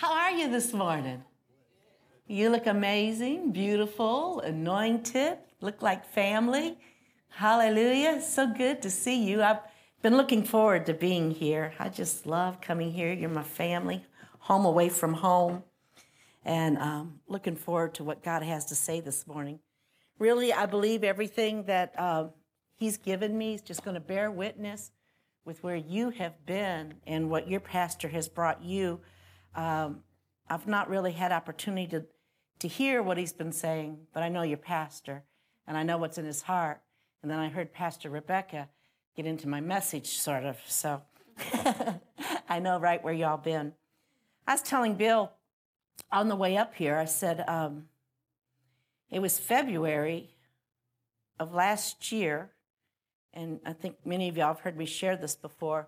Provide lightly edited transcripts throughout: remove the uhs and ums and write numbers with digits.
How are you this morning? You look amazing, beautiful, anointed, look like family. Hallelujah. So good to see you. I've been looking forward to being here. I just love coming here. You're my family, home away from home. And looking forward to what God has to say this morning. Really, I believe everything that He's given me is just going to bear witness with where you have been and what your pastor has brought you. I've not really had opportunity to hear what he's been saying, but I know your pastor, and I know what's in his heart. And then I heard Pastor Rebecca get into my message, sort of, so I know right where y'all been. I was telling Bill on the way up here, I said, it was February of last year, and I think many of y'all have heard me share this before.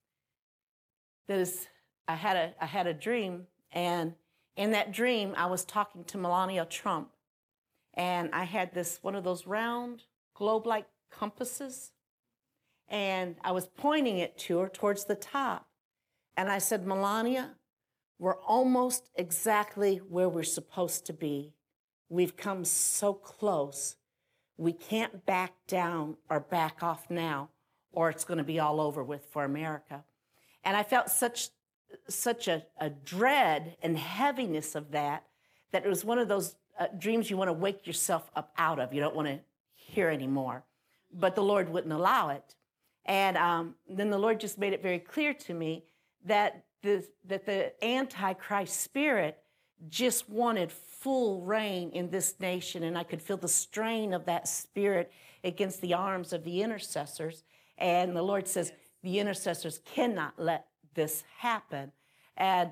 I had a dream, and in that dream, I was talking to Melania Trump, and I had one of those round globe-like compasses, and I was pointing it to her towards the top, and I said, Melania, we're almost exactly where we're supposed to be. We've come so close. We can't back down or back off now, or it's going to be all over with for America. And I felt such a dread and heaviness of that it was one of those dreams you want to wake yourself up out of. You don't want to hear anymore. But the Lord wouldn't allow it. And then the Lord just made it very clear to me that the Antichrist spirit just wanted full reign in this nation, and I could feel the strain of that spirit against the arms of the intercessors. And the Lord says, the intercessors cannot let this happen. And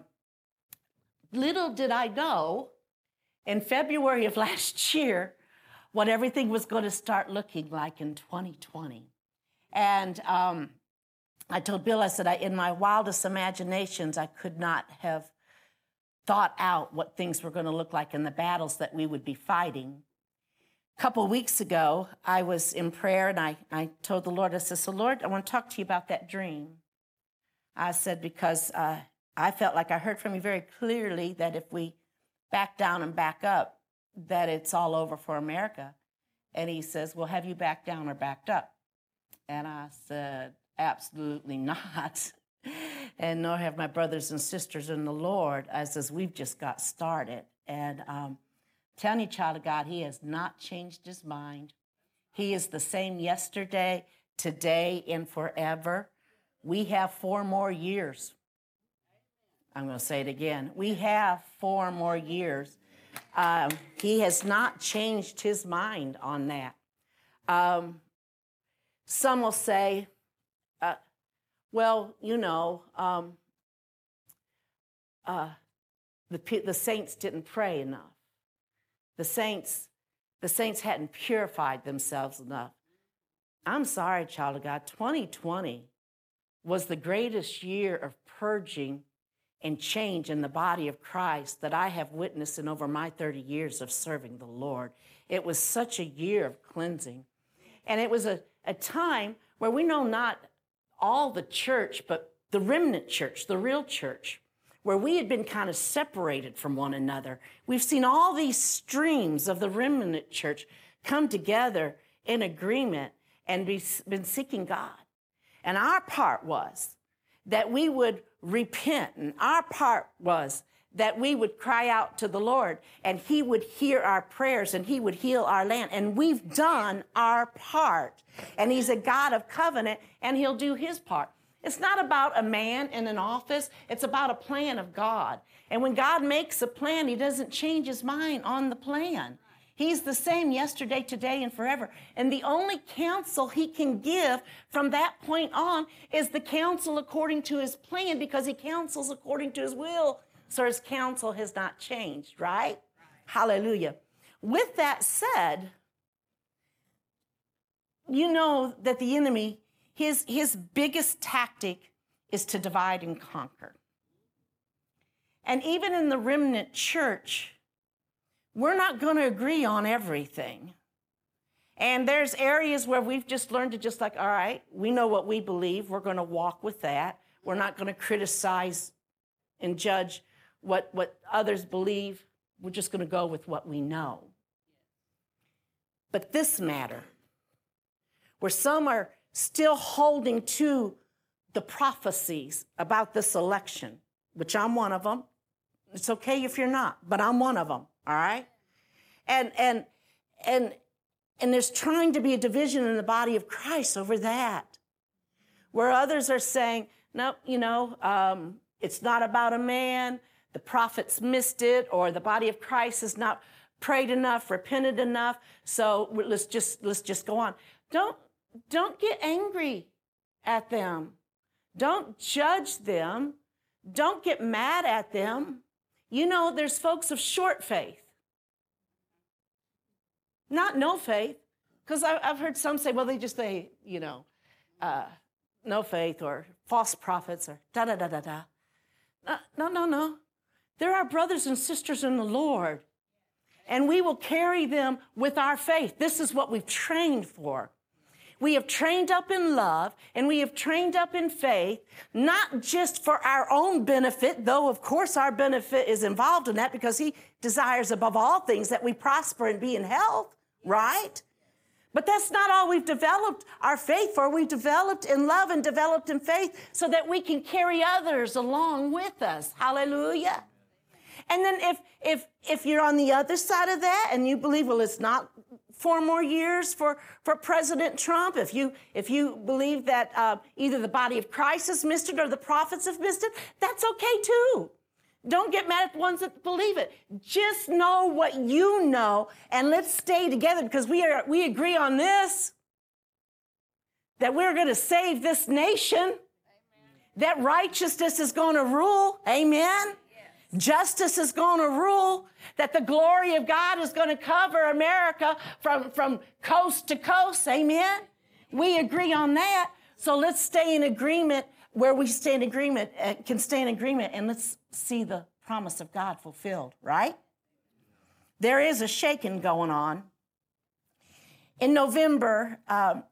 little did I know, in February of last year, what everything was going to start looking like in 2020. And I told Bill, I said, in my wildest imaginations, I could not have thought out what things were going to look like in the battles that we would be fighting. A couple of weeks ago, I was in prayer, and I told the Lord, I said, so Lord, I want to talk to you about that dream. I said, because I felt like I heard from you very clearly that if we back down and back up, that it's all over for America. And he says, well, have you backed down or backed up? And I said, absolutely not. And nor have my brothers and sisters in the Lord. I says, we've just got started. And telling you, child of God, he has not changed his mind. He is the same yesterday, today, and forever. We have 4 more years. I'm going to say it again. We have 4 more years. He has not changed his mind on that. Some will say, well, you know, the saints didn't pray enough. The saints hadn't purified themselves enough. I'm sorry, child of God, 2020 was the greatest year of purging and change in the body of Christ that I have witnessed in over my 30 years of serving the Lord. It was such a year of cleansing. And it was a time where we know not all the church, but the remnant church, the real church, where we had been kind of separated from one another. We've seen all these streams of the remnant church come together in agreement and been seeking God. And our part was that we would repent, and our part was that we would cry out to the Lord, and he would hear our prayers, and he would heal our land. And we've done our part. And he's a God of covenant, and he'll do his part. It's not about a man in an office. It's about a plan of God. And when God makes a plan, he doesn't change his mind on the plan. He's the same yesterday, today, and forever. And the only counsel he can give from that point on is the counsel according to his plan, because he counsels according to his will. So his counsel has not changed, right? Hallelujah. With that said, you know that the enemy, his biggest tactic is to divide and conquer. And even in the remnant church, we're not going to agree on everything. And there's areas where we've just learned to just like, all right, we know what we believe. We're going to walk with that. We're not going to criticize and judge what others believe. We're just going to go with what we know. But this matter, where some are still holding to the prophecies about this election, which I'm one of them. It's okay if you're not, but I'm one of them, all right? And there's trying to be a division in the body of Christ over that, where others are saying, no, it's not about a man, the prophets missed it, or the body of Christ has not prayed enough, repented enough, so let's just go on. Don't get angry at them. Don't judge them. Don't get mad at them. There's folks of short faith, not no faith, because I've heard some say, well, they just say, no faith or false prophets or da-da-da-da-da. No. They're our brothers and sisters in the Lord, and we will carry them with our faith. This is what we've trained for. We have trained up in love, and we have trained up in faith, not just for our own benefit, though, of course, our benefit is involved in that because he desires above all things that we prosper and be in health, right? But that's not all we've developed our faith for. We've developed in love and developed in faith so that we can carry others along with us. Hallelujah. And then if you're on the other side of that and you believe, well, it's not 4 more years for President Trump, if you believe that either the body of Christ has missed it or the prophets have missed it, that's okay too. Don't get mad at the ones that believe it. Just know what you know, and let's stay together because we agree on this, that we're going to save this nation, amen. That righteousness is going to rule, amen? Justice is going to rule, that the glory of God is going to cover America from coast to coast. Amen? We agree on that. So let's stay in agreement where we stay in agreement, can stay in agreement, and let's see the promise of God fulfilled, right? There is a shaking going on. In November, I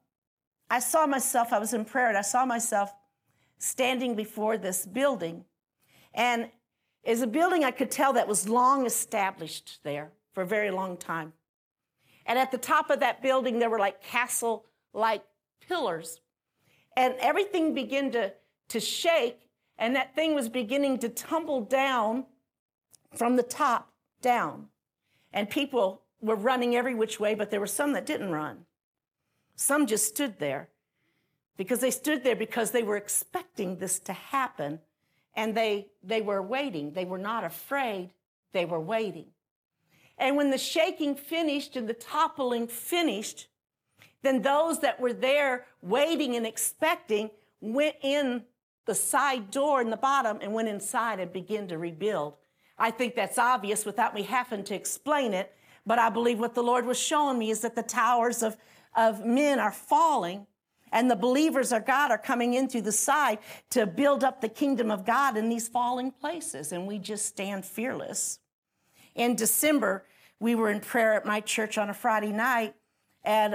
was in prayer, and I saw myself standing before this building, and is a building I could tell that was long established there for a very long time. And at the top of that building, there were like castle-like pillars. And everything began to shake, and that thing was beginning to tumble down from the top down. And people were running every which way, but there were some that didn't run. Some just stood there because they were expecting this to happen. And they were waiting. They were not afraid. They were waiting. And when the shaking finished and the toppling finished, then those that were there waiting and expecting went in the side door in the bottom and went inside and began to rebuild. I think that's obvious without me having to explain it, but I believe what the Lord was showing me is that the towers of men are falling, and the believers of God are coming in through the side to build up the kingdom of God in these falling places, and we just stand fearless. In December, we were in prayer at my church on a Friday night, and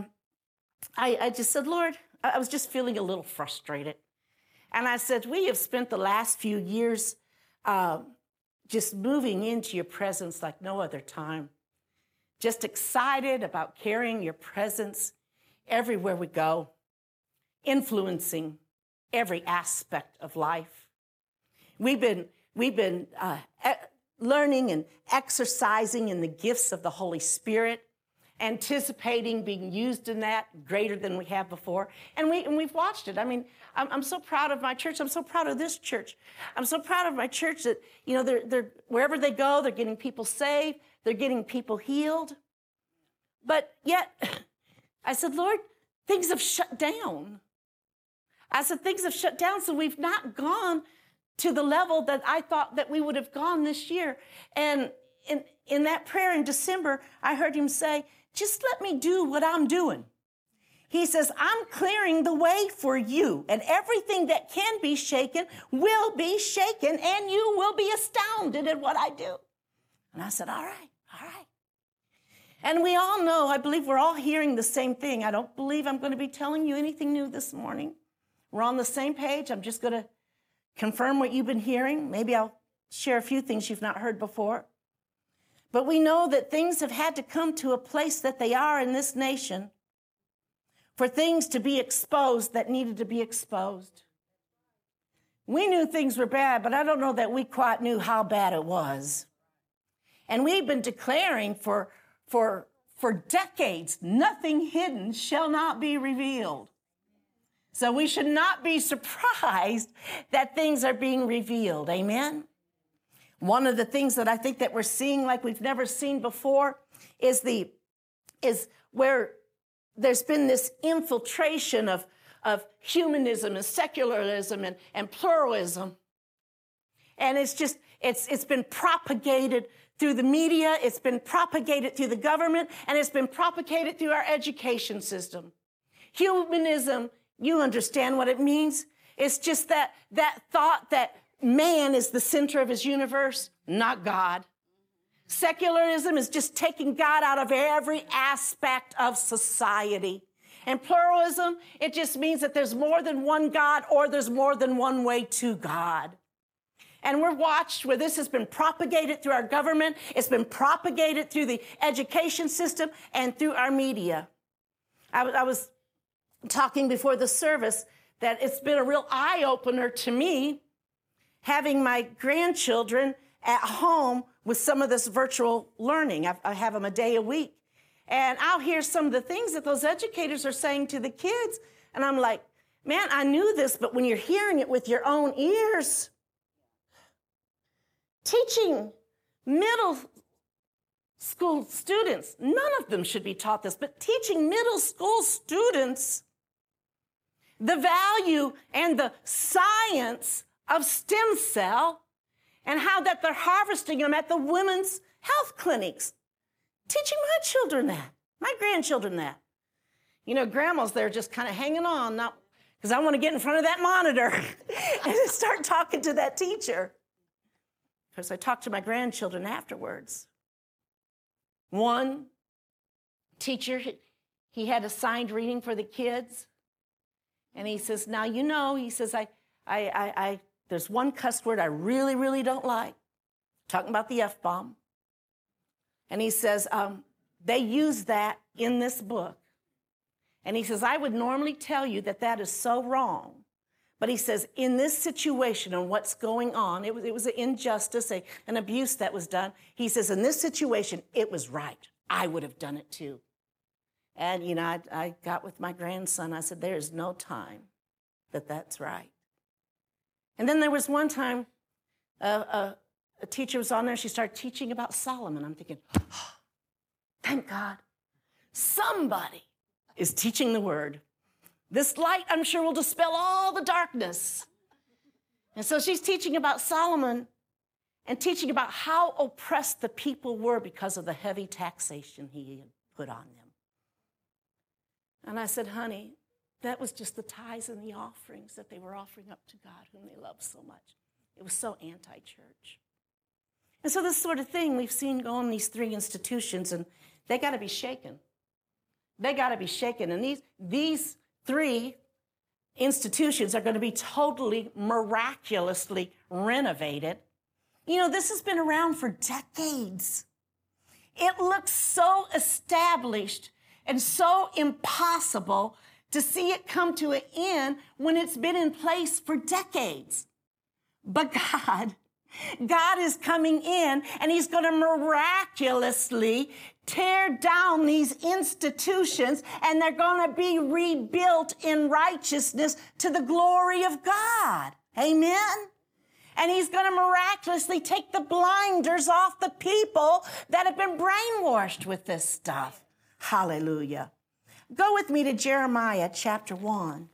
I just said, Lord, I was just feeling a little frustrated. And I said, we have spent the last few years just moving into your presence like no other time, just excited about carrying your presence everywhere we go, influencing every aspect of life. We've been learning and exercising in the gifts of the Holy Spirit, anticipating being used in that greater than we have before. And we've watched it. I mean, I'm so proud of my church. I'm so proud of this church. I'm so proud of my church that, they're wherever they go, they're getting people saved. They're getting people healed. But yet, I said, Lord, things have shut down. I said, things have shut down, so we've not gone to the level that I thought that we would have gone this year. And in that prayer in December, I heard him say, just let me do what I'm doing. He says, I'm clearing the way for you, and everything that can be shaken will be shaken, and you will be astounded at what I do. And I said, all right. And we all know, I believe we're all hearing the same thing. I don't believe I'm going to be telling you anything new this morning. We're on the same page. I'm just going to confirm what you've been hearing. Maybe I'll share a few things you've not heard before. But we know that things have had to come to a place that they are in this nation for things to be exposed that needed to be exposed. We knew things were bad, but I don't know that we quite knew how bad it was. And we've been declaring for decades, nothing hidden shall not be revealed. So we should not be surprised that things are being revealed. Amen? One of the things that I think that we're seeing like we've never seen before is where there's been this infiltration of humanism and secularism and pluralism. And it's been propagated through the media, it's been propagated through the government, and it's been propagated through our education system. Humanism, you understand what it means? It's just that thought that man is the center of his universe, not God. Secularism is just taking God out of every aspect of society. And pluralism, it just means that there's more than one God or there's more than one way to God. And we're watched where this has been propagated through our government, it's been propagated through the education system and through our media. I was talking before the service that it's been a real eye-opener to me having my grandchildren at home with some of this virtual learning. I have them a day a week. And I'll hear some of the things that those educators are saying to the kids. And I'm like, man, I knew this, but when you're hearing it with your own ears, teaching middle school students, none of them should be taught this, but teaching middle school students the value and the science of stem cell and how that they're harvesting them at the women's health clinics. Teaching my children that, my grandchildren that. You know, grandma's there just kind of hanging on, not because I want to get in front of that monitor and start talking to that teacher. Because I talked to my grandchildren afterwards. One teacher, he had assigned reading for the kids. And he says, now, you know, he says, there's one cuss word I really, really don't like. Talking about the F-bomb. And he says, they use that in this book. And he says, I would normally tell you that that is so wrong. But he says, in this situation and what's going on, it was an injustice, an abuse that was done. He says, in this situation, it was right. I would have done it too. And, you know, I got with my grandson. I said, there is no time that's right. And then there was one time a teacher was on there. She started teaching about Solomon. I'm thinking, oh, thank God. Somebody is teaching the word. This light, I'm sure, will dispel all the darkness. And so she's teaching about Solomon and teaching about how oppressed the people were because of the heavy taxation he had put on them. And I said, honey, that was just the tithes and the offerings that they were offering up to God, whom they loved so much. It was so anti-church. And so this sort of thing we've seen go on in these three institutions, and they got to be shaken. They got to be shaken. And these three institutions are going to be totally miraculously renovated. You know, this has been around for decades. It looks so established and so impossible to see it come to an end when it's been in place for decades. But God is coming in, and he's going to miraculously tear down these institutions, and they're going to be rebuilt in righteousness to the glory of God. Amen? And he's going to miraculously take the blinders off the people that have been brainwashed with this stuff. Hallelujah. Go with me to Jeremiah chapter 1.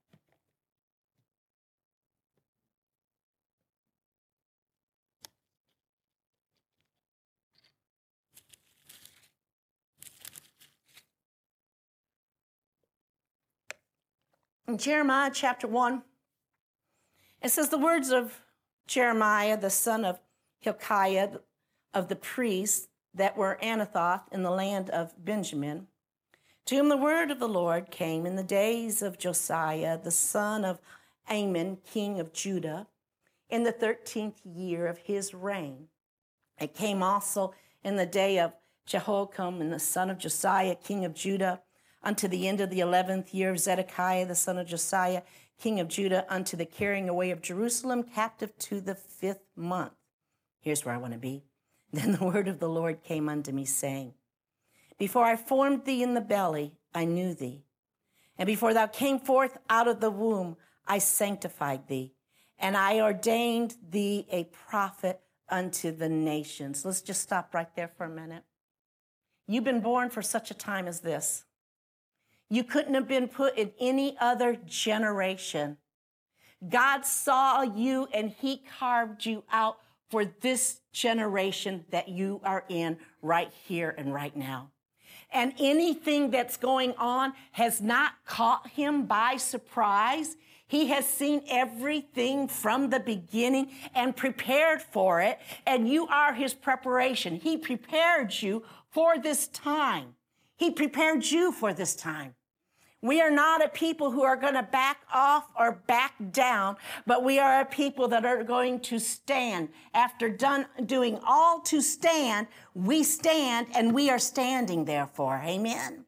In Jeremiah chapter 1, it says, the words of Jeremiah, the son of Hilkiah, of the priests that were Anathoth in the land of Benjamin, to whom the word of the Lord came in the days of Josiah, the son of Amon, king of Judah, in the 13th year of his reign. It came also in the day of Jehoiakim and the son of Josiah, king of Judah, unto the end of the 11th year of Zedekiah, the son of Josiah, king of Judah, unto the carrying away of Jerusalem, captive to the 5th month. Here's where I want to be. Then the word of the Lord came unto me, saying, Before I formed thee in the belly, I knew thee. And before thou came forth out of the womb, I sanctified thee. And I ordained thee a prophet unto the nations. Let's just stop right there for a minute. You've been born for such a time as this. You couldn't have been put in any other generation. God saw you and he carved you out for this generation that you are in right here and right now. And anything that's going on has not caught him by surprise. He has seen everything from the beginning and prepared for it, and you are his preparation. He prepared you for this time. He prepared you for this time. We are not a people who are going to back off or back down, but we are a people that are going to stand. After doing all to stand, we stand, and we are standing therefore. Amen.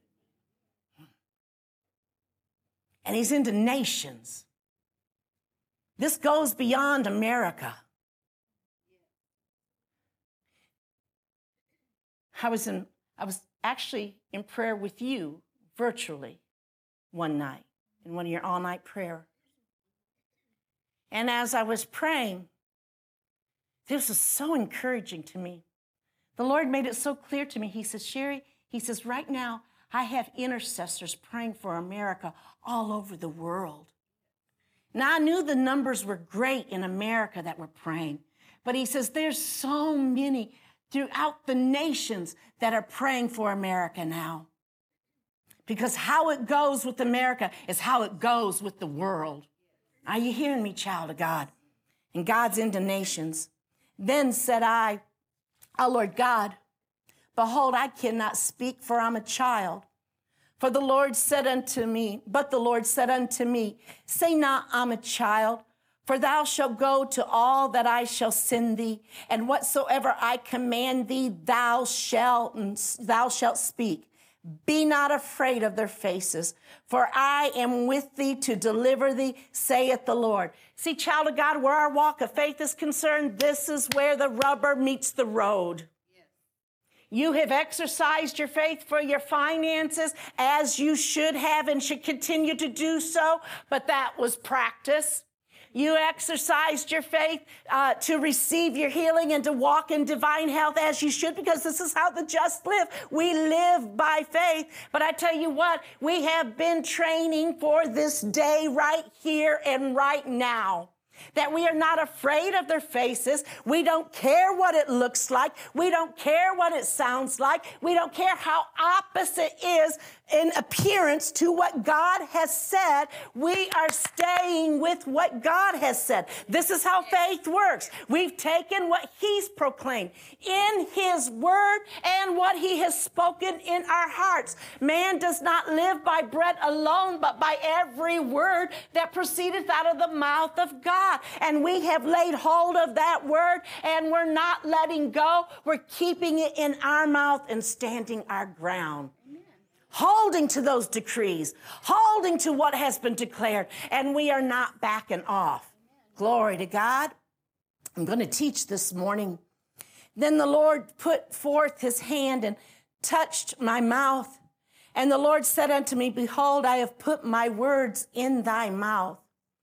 And he's into nations. This goes beyond America. I was actually in prayer with you virtually one night in one of your all-night prayer. And as I was praying, this was so encouraging to me. The Lord made it so clear to me. He says, Sherry, he says, right now, I have intercessors praying for America all over the world. Now, I knew the numbers were great in America that were praying, but he says there's so many throughout the nations that are praying for America now. Because how it goes with America is how it goes with the world. Are you hearing me, child of God? And God's into nations. Then said I, O Lord God, behold, I cannot speak, for I'm a child. For the Lord said unto me, say not, I'm a child, for thou shalt go to all that I shall send thee, and whatsoever I command thee, thou shalt speak. Be not afraid of their faces, for I am with thee to deliver thee, saith the Lord. See, child of God, where our walk of faith is concerned, this is where the rubber meets the road. You have exercised your faith for your finances as you should have and should continue to do so, but that was practice. You exercised your faith to receive your healing and to walk in divine health as you should, because this is how the just live. We live by faith. But I tell you what, we have been training for this day right here and right now. That we are not afraid of their faces. We don't care what it looks like. We don't care what it sounds like. We don't care how opposite is in appearance to what God has said. We are staying with what God has said. This is how faith works. We've taken what he's proclaimed in his word and what he has spoken in our hearts. Man does not live by bread alone, but by every word that proceedeth out of the mouth of God. And we have laid hold of that word, and we're not letting go. We're keeping it in our mouth and standing our ground. Amen. Holding to those decrees, holding to what has been declared, and we are not backing off. Amen. Glory to God. I'm going to teach this morning. Then the Lord put forth his hand and touched my mouth. And the Lord said unto me, behold, I have put my words in thy mouth.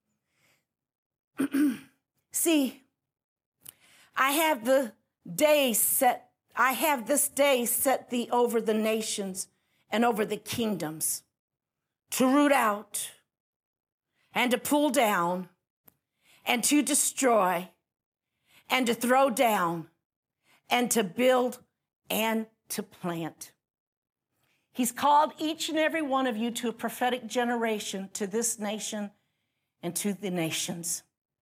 See, I have this day set thee over the nations and over the kingdoms, to root out and to pull down and to destroy and to throw down and to build and to plant. He's called each and every one of you to a prophetic generation, to this nation and to the nations.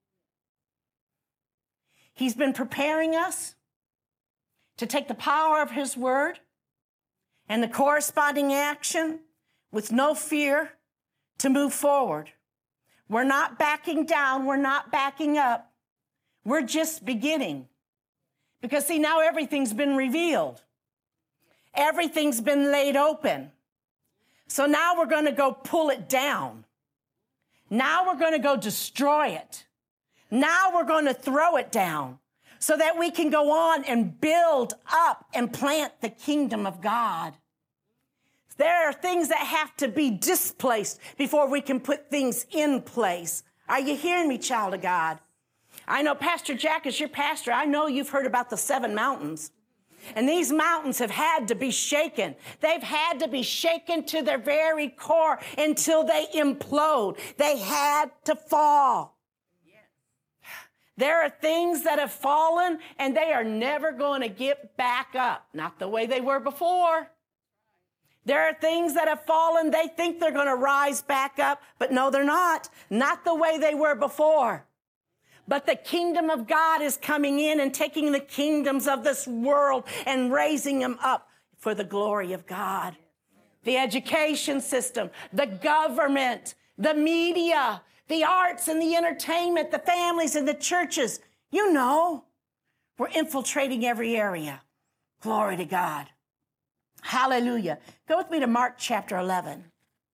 He's been preparing us to take the power of his word and the corresponding action with no fear to move forward. We're not backing down. We're not backing up. We're just beginning. Because see, now everything's been revealed. Everything's been laid open. So now we're going to go pull it down. Now we're going to go destroy it. Now we're going to throw it down so that we can go on and build up and plant the kingdom of God. There are things that have to be displaced before we can put things in place. Are you hearing me, child of God? I know Pastor Jack is your pastor. I know you've heard about the 7 mountains. And these mountains have had to be shaken. They've had to be shaken to their very core until they implode. They had to fall. There are things that have fallen and they are never going to get back up. Not the way they were before. There are things that have fallen. They think they're going to rise back up, but no, they're not. Not the way they were before. But the kingdom of God is coming in and taking the kingdoms of this world and raising them up for the glory of God. The education system, the government, the media, the arts and the entertainment, the families and the churches. You know, we're infiltrating every area. Glory to God. Hallelujah. Go with me to Mark chapter 11.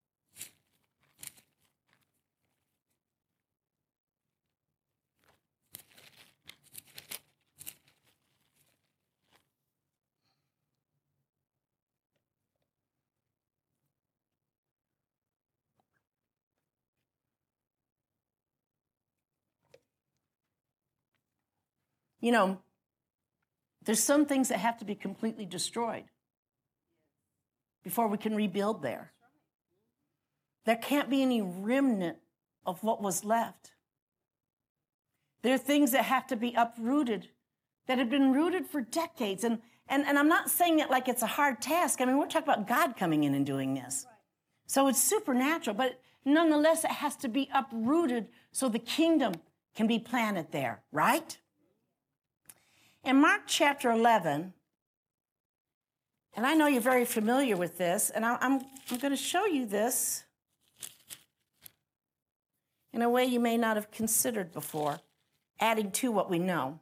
You know, there's some things that have to be completely destroyed before we can rebuild there. There can't be any remnant of what was left. There are things that have to be uprooted that have been rooted for decades. And I'm not saying it like it's a hard task. I mean, we're talking about God coming in and doing this. So it's supernatural, but nonetheless, it has to be uprooted so the kingdom can be planted there, right? In Mark chapter 11, and I know you're very familiar with this, and I'm going to show you this in a way you may not have considered before, adding to what we know.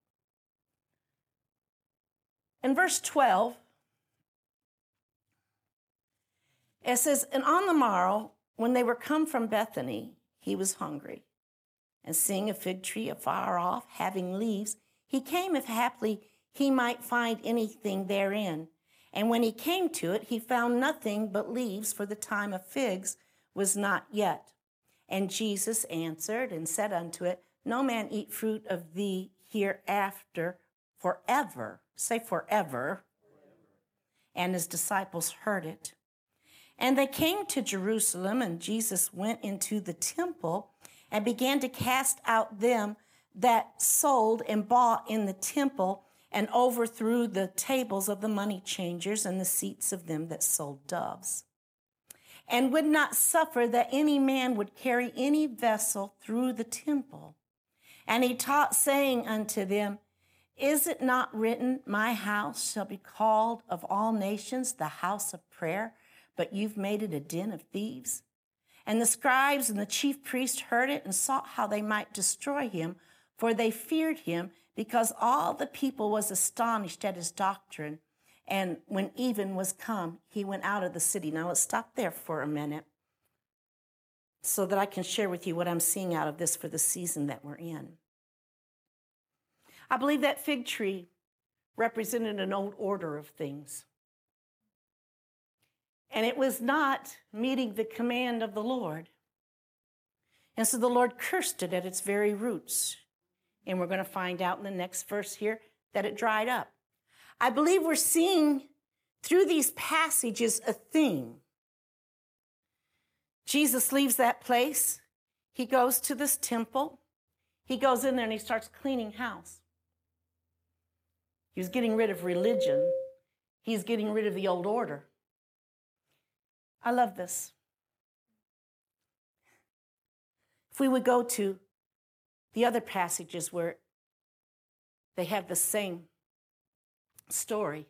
In verse 12, it says, "And on the morrow, when they were come from Bethany, he was hungry. And seeing a fig tree afar off, having leaves, he came if haply he might find anything therein. And when he came to it, he found nothing but leaves, for the time of figs was not yet. And Jesus answered and said unto it, No man eat fruit of thee hereafter forever." Say forever. And his disciples heard it. And they came to Jerusalem, and Jesus went into the temple and began to cast out them that sold and bought in the temple, and overthrew the tables of the money changers and the seats of them that sold doves, and would not suffer that any man would carry any vessel through the temple. And he taught, saying unto them, Is it not written, My house shall be called of all nations the house of prayer, but you've made it a den of thieves? And the scribes and the chief priests heard it and sought how they might destroy him, for they feared him, because all the people was astonished at his doctrine. And when even was come, he went out of the city. Now let's stop there for a minute so that I can share with you what I'm seeing out of this for the season that we're in. I believe that fig tree represented an old order of things. And it was not meeting the command of the Lord. And so the Lord cursed it at its very roots. And we're going to find out in the next verse here that it dried up. I believe we're seeing through these passages a theme. Jesus leaves that place. He goes to this temple. He goes in there and he starts cleaning house. He was getting rid of religion. He's getting rid of the old order. I love this. If we would go to the other passages where they have the same story.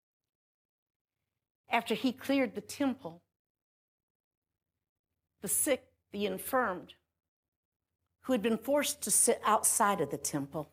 After he cleared the temple, the sick, the infirmed, who had been forced to sit outside of the temple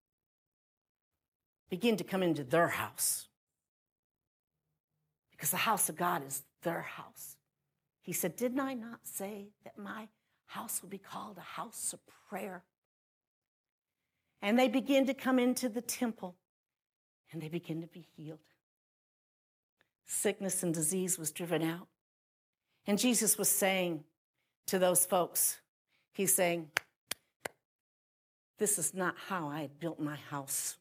begin to come into their house, because the house of God is their house. He said, didn't I not say that my house will be called a house of prayer? And they begin to come into the temple, and they begin to be healed. Sickness and disease was driven out. And Jesus was saying to those folks, he's saying, this is not how I had built my house.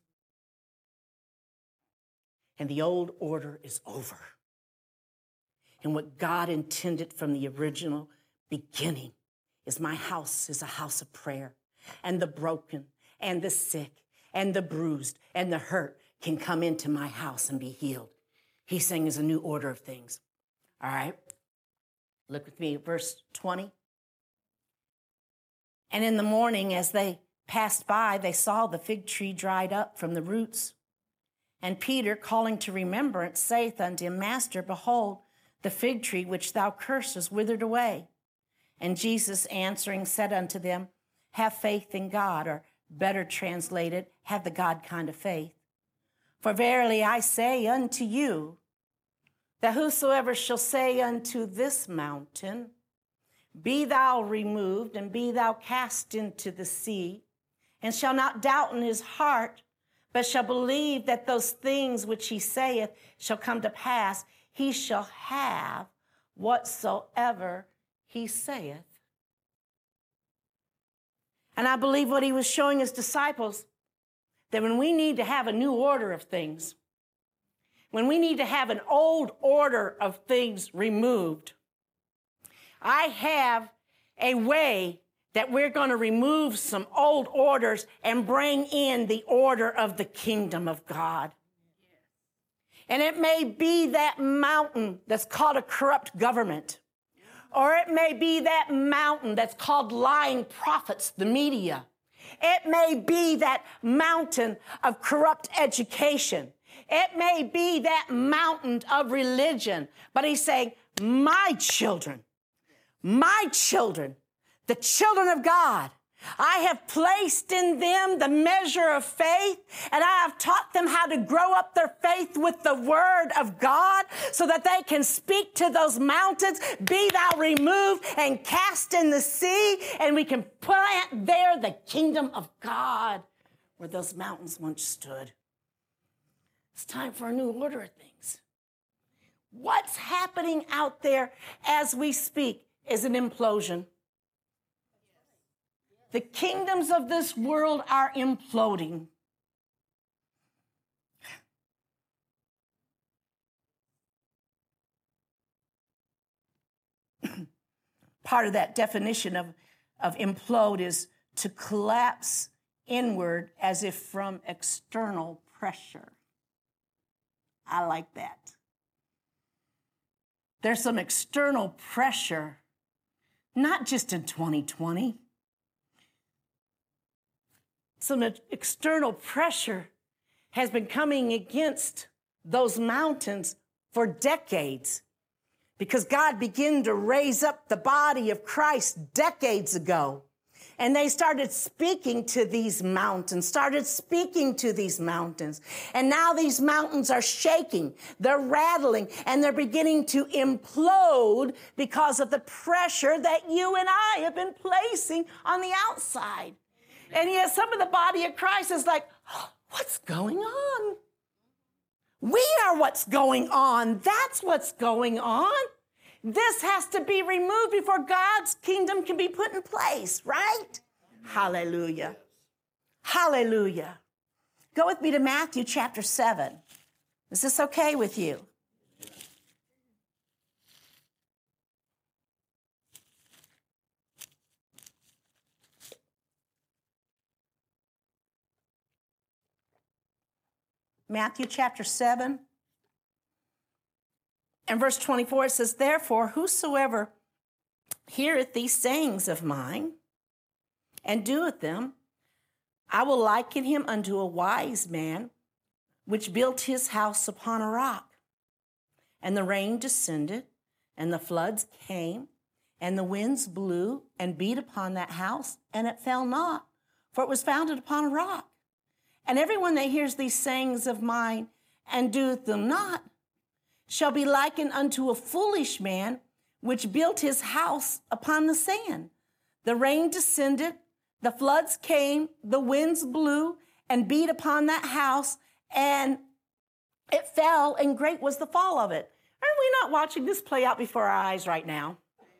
And the old order is over. And what God intended from the original beginning is my house is a house of prayer. And the broken and the sick and the bruised and the hurt can come into my house and be healed. He's saying there's a new order of things. All right? Look with me at verse 20. And in the morning, as they passed by, they saw the fig tree dried up from the roots. And Peter, calling to remembrance, saith unto him, Master, behold, the fig tree which thou cursest withered away. And Jesus answering said unto them, have faith in God, or better translated, have the God kind of faith. For verily I say unto you, that whosoever shall say unto this mountain, be thou removed, and be thou cast into the sea, and shall not doubt in his heart, but shall believe that those things which he saith shall come to pass, he shall have whatsoever he saith. And I believe what he was showing his disciples, that when we need to have a new order of things, when we need to have an old order of things removed, I have a way that we're going to remove some old orders and bring in the order of the kingdom of God. And it may be that mountain that's called a corrupt government, or it may be that mountain that's called lying prophets, the media. It may be that mountain of corrupt education. It may be that mountain of religion. But he's saying, my children, the children of God, I have placed in them the measure of faith, and I have taught them how to grow up their faith with the word of God so that they can speak to those mountains, be thou removed and cast in the sea, and we can plant there the kingdom of God where those mountains once stood. It's time for a new order of things. What's happening out there as we speak is an implosion. The kingdoms of this world are imploding. Part of that definition of implode is to collapse inward as if from external pressure. I like that. There's some external pressure, not just in 2020. Some external pressure has been coming against those mountains for decades, because God began to raise up the body of Christ decades ago. And they started speaking to these mountains, And now these mountains are shaking, they're rattling, and they're beginning to implode because of the pressure that you and I have been placing on the outside. And yet some of the body of Christ is like, oh, what's going on? We are what's going on. That's what's going on. This has to be removed before God's kingdom can be put in place, right? Hallelujah. Hallelujah. Go with me to Matthew chapter 7. Is this okay with you? Matthew chapter 7 and verse 24, it says, therefore, whosoever heareth these sayings of mine and doeth them, I will liken him unto a wise man which built his house upon a rock. And the rain descended, and the floods came, And the winds blew and beat upon that house, and it fell not, for it was founded upon a rock. And everyone that hears these sayings of mine and doeth them not shall be likened unto a foolish man, which built his house upon the sand. The rain descended, the floods came, the winds blew and beat upon that house, and it fell, and great was the fall of it. Are we not watching this play out before our eyes right now?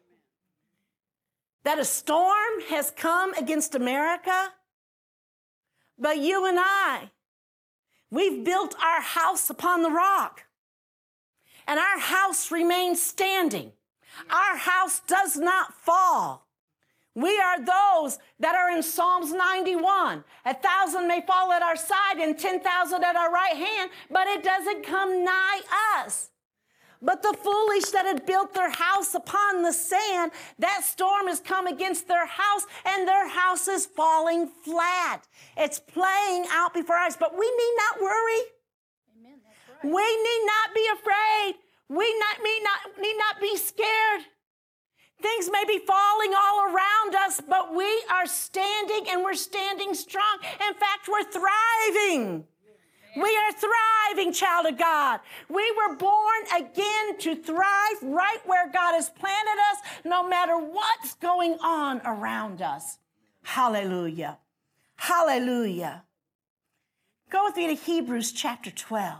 That a storm has come against America, but you and I, we've built our house upon the rock, and our house remains standing. Our house does not fall. We are those that are in Psalms 91. 1,000 may fall at our side and 10,000 at our right hand, but it doesn't come nigh us. But the foolish that had built their house upon the sand, that storm has come against their house, and their house is falling flat. It's playing out before our eyes, but we need not worry. Amen, that's right. We need not be afraid. We need not be scared. Things may be falling all around us, but we are standing, and we're standing strong. In fact, we're thriving. We are thriving, child of God. We were born again to thrive right where God has planted us, no matter what's going on around us. Hallelujah. Hallelujah. Go with me to Hebrews chapter 12.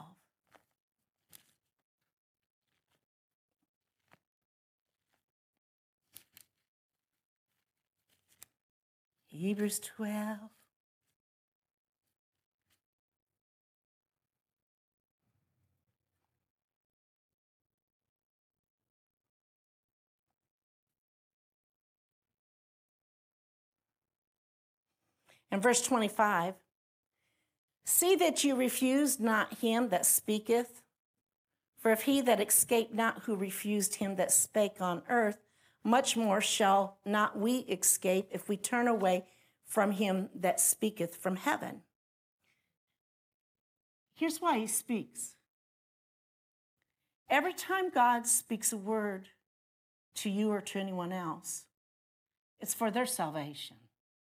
Hebrews 12. And verse 25, see that you refuse not him that speaketh, for if he that escaped not who refused him that spake on earth, much more shall not we escape if we turn away from him that speaketh from heaven. Here's why he speaks. Every time God speaks a word to you or to anyone else, it's for their salvation.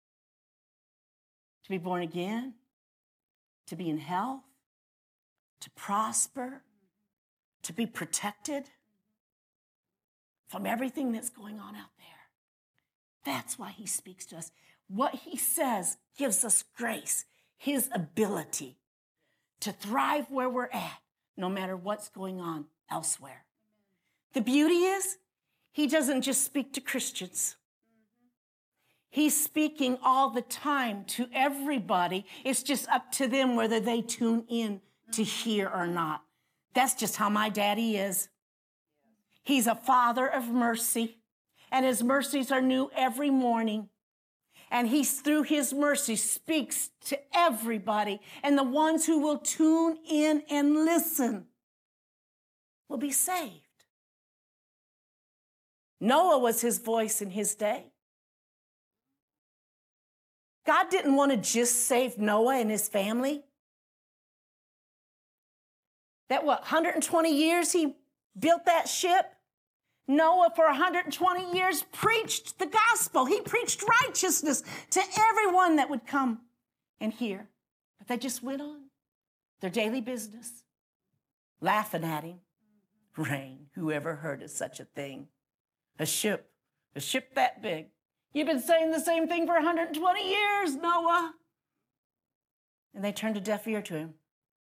To be born again, to be in health, to prosper, to be protected from everything that's going on out there. That's why he speaks to us. What he says gives us grace, his ability to thrive where we're at, no matter what's going on elsewhere. The beauty is, he doesn't just speak to Christians. He's speaking all the time to everybody. It's just up to them whether they tune in to hear or not. That's just how my daddy is. He's a father of mercy, and his mercies are new every morning. And he, through his mercy, speaks to everybody. And the ones who will tune in and listen will be saved. Noah was his voice in his day. God didn't want to just save Noah and his family. That 120 years he built that ship? Noah, for 120 years, preached the gospel. He preached righteousness to everyone that would come and hear. But they just went on their daily business, laughing at him. Rain, who ever heard of such a thing? A ship that big. You've been saying the same thing for 120 years, Noah. And they turned a deaf ear to him.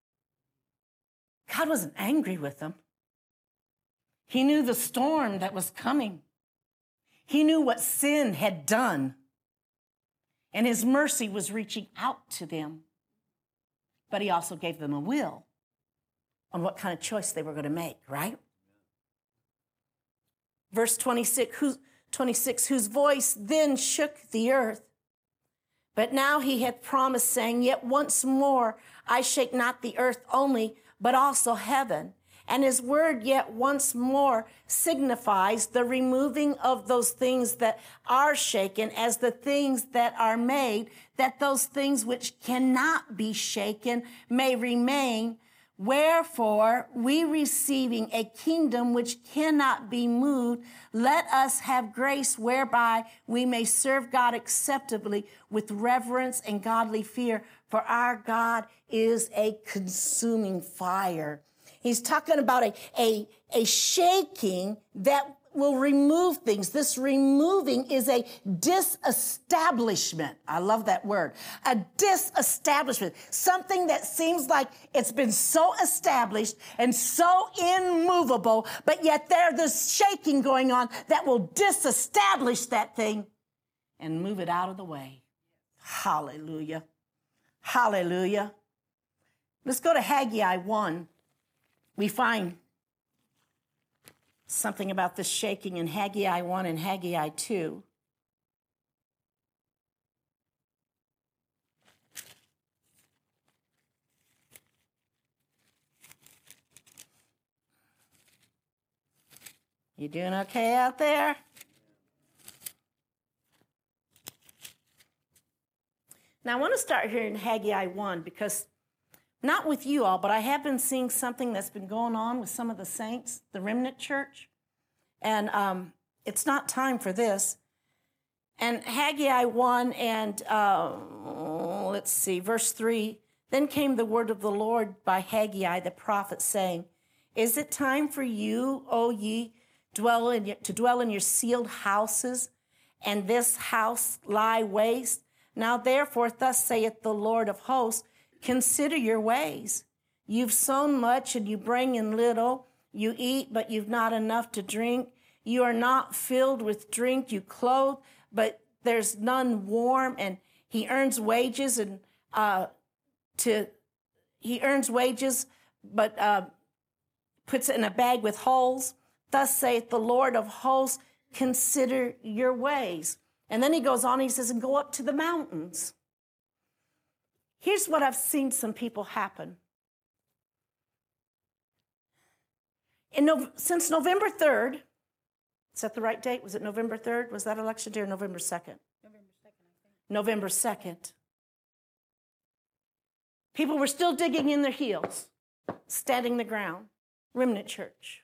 God wasn't angry with them. He knew the storm that was coming. He knew what sin had done. And his mercy was reaching out to them. But he also gave them a will on what kind of choice they were going to make, right? Verse 26, whose voice then shook the earth. But now he hath promised, saying, yet once more I shake not the earth only, but also heaven. And his word yet once more signifies the removing of those things that are shaken as the things that are made, that those things which cannot be shaken may remain, Wherefore, we receiving a kingdom which cannot be moved, let us have grace whereby we may serve God acceptably with reverence and godly fear, for our God is a consuming fire. He's talking about a shaking that will remove things. This removing is a disestablishment. I love that word. A disestablishment. Something that seems like it's been so established and so immovable, but yet there's this shaking going on that will disestablish that thing and move it out of the way. Hallelujah. Hallelujah. Let's go to Haggai 1. We find something about this shaking in Haggai 1 and Haggai 2. You doing okay out there? Now, I want to start here in Haggai 1 because not with you all, but I have been seeing something that's been going on with some of the saints, the remnant church. And it's not time for this. And Haggai 1 and let's see, verse 3, then came the word of the Lord by Haggai the prophet saying, is it time for you, O ye, to dwell in your sealed houses, and this house lie waste? Now therefore, thus saith the Lord of hosts, consider your ways. You've sown much and you bring in little. You eat, but you've not enough to drink. You are not filled with drink. You clothe, but there's none warm. And he earns wages but puts it in a bag with holes. Thus saith the Lord of hosts, consider your ways. And then he goes on, he says, and go up to the mountains. Here's what I've seen some people happen. Since November 3rd, is that the right date? Was it November 3rd? Was that election day or November 2nd? November 2nd, I think. November 2nd. People were still digging in their heels, standing the ground. Remnant church.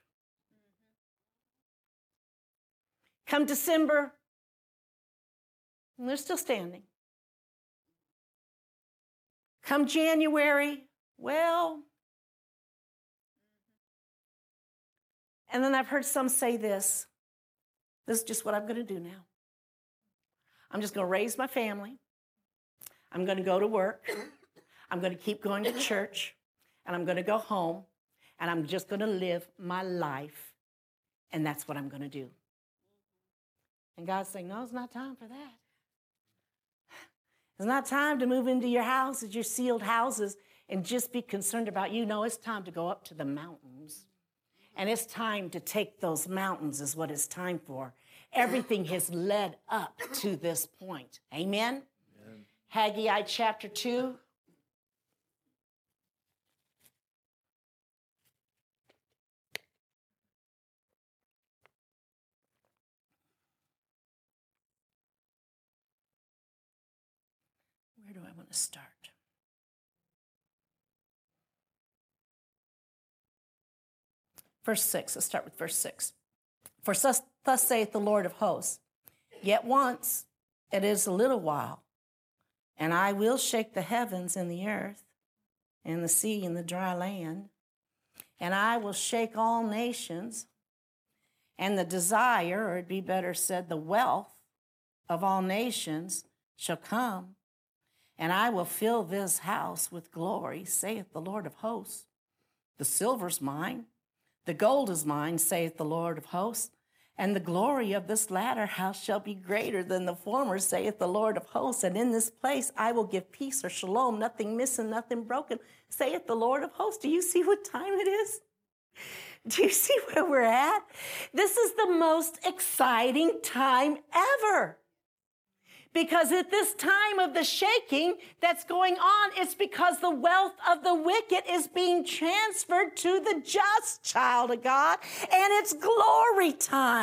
Come December, and they're still standing. Come January, well. And then I've heard some say this is just what I'm going to do now. I'm just going to raise my family. I'm going to go to work. I'm going to keep going to church. And I'm going to go home. And I'm just going to live my life. And that's what I'm going to do. And God's saying, no, it's not time for that. It's not time to move into your houses, your sealed houses, and just be concerned about you. No, it's time to go up to the mountains. And it's time to take those mountains is what it's time for. Everything has led up to this point. Amen? Amen. Haggai chapter 2. Where do I want to start? Verse 6. Let's start with verse 6. For thus saith the Lord of hosts, yet once it is a little while, and I will shake the heavens and the earth, and the sea and the dry land, and I will shake all nations, and the desire, or it'd be better said, the wealth of all nations shall come, and I will fill this house with glory, saith the Lord of hosts. The silver's mine, the gold is mine, saith the Lord of hosts, and the glory of this latter house shall be greater than the former, saith the Lord of hosts. And in this place I will give peace or shalom, nothing missing, nothing broken, saith the Lord of hosts. Do you see what time it is? Do you see where we're at? This is the most exciting time ever. Because at this time of the shaking that's going on, it's because the wealth of the wicked is being transferred to the just child of God, and it's glory time.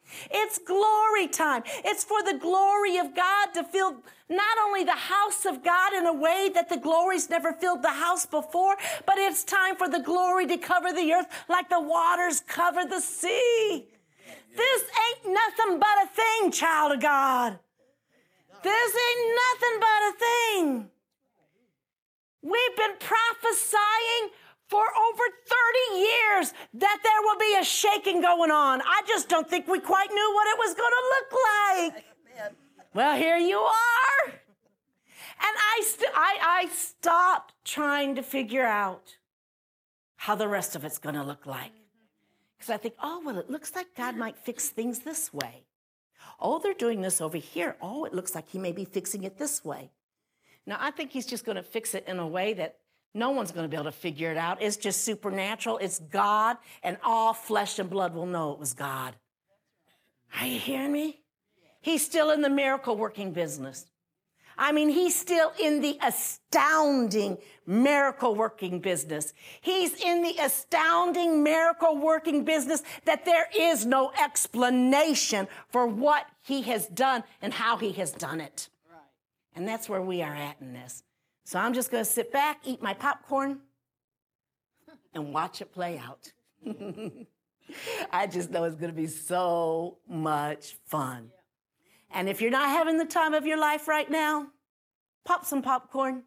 It's glory time. It's for the glory of God to fill not only the house of God in a way that the glory's never filled the house before, but it's time for the glory to cover the earth like the waters cover the sea. This ain't nothing but a thing, child of God. This ain't nothing but a thing. We've been prophesying for over 30 years that there will be a shaking going on. I just don't think we quite knew what it was going to look like. Amen. Well, here you are. And I stopped trying to figure out how the rest of it's going to look like. Because I think, oh, well, it looks like God might fix things this way. Oh, they're doing this over here. Oh, it looks like he may be fixing it this way. Now, I think he's just going to fix it in a way that no one's going to be able to figure it out. It's just supernatural. It's God, and all flesh and blood will know it was God. Are you hearing me? He's still in the miracle working business. I mean, he's still in the astounding miracle working business. He's in the astounding miracle working business that there is no explanation for what he has done and how he has done it. Right. And that's where we are at in this. So I'm just going to sit back, eat my popcorn, and watch it play out. I just know it's going to be so much fun. And if you're not having the time of your life right now, pop some popcorn.